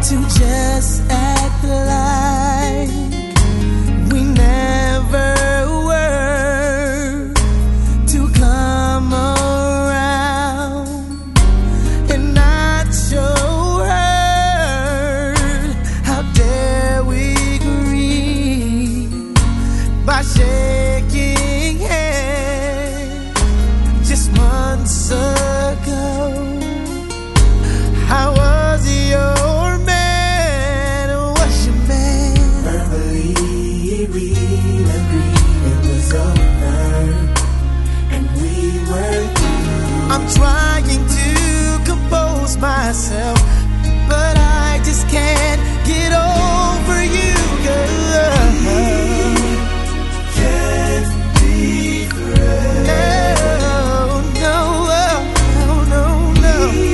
to just act like we never were, to come around and not show her. How dare we grieve by shaking hands just months ago? How was your man? Was your man? Verbally we agreed it was over, and we were through. I'm trying to compose myself, but I just can't get over you, girl. Can't be friends. No, no, no.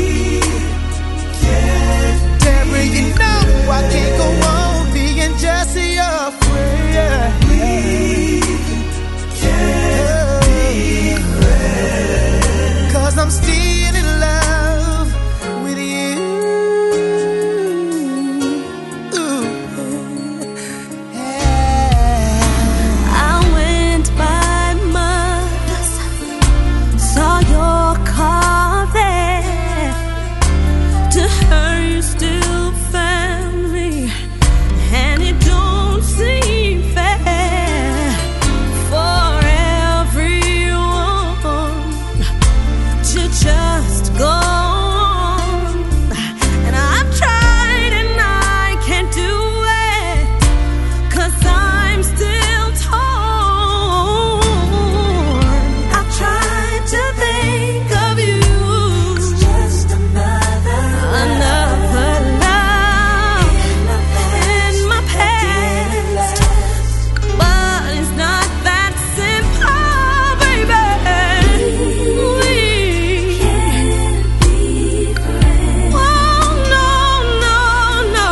Deborah, you know I can't go on being just your friend. Cause I'm still in love with you. I went by Mother's, saw your car there. To her you still family, and it don't seem fair for everyone to just go on. And I've tried and I can't do it, 'cause I'm still torn. I tried to think of you, It's just another love in my past, but it's not that simple, baby. We can't be friends. Oh no, no, no.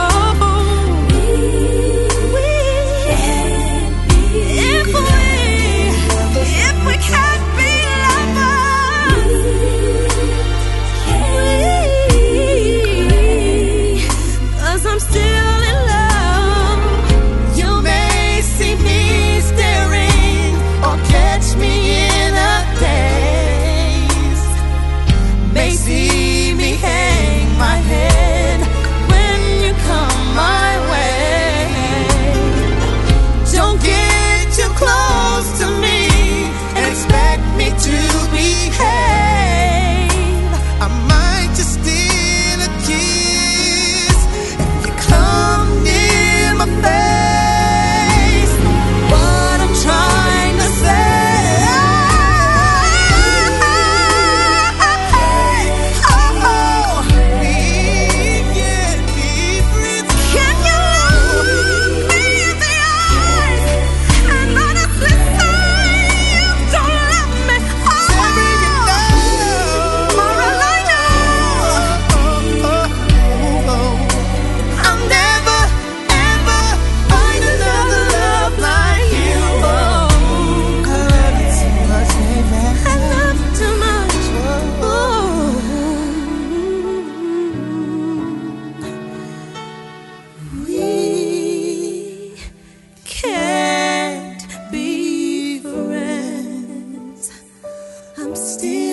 We can't be if we can't be lovers. Cause I'm still in love. You may see me staring or catch me in a daze. May see me hang my head when you come my way. Don't get too close to me and expect me to behave. I might just steal a kiss if you come near my face. What I'm trying to say, we can be friends. Can you look me in the eyes and honestly say you don't love me? I'll never, ever find another love like you. I love you too much, baby. I love you too much. We can't be friends. I'm still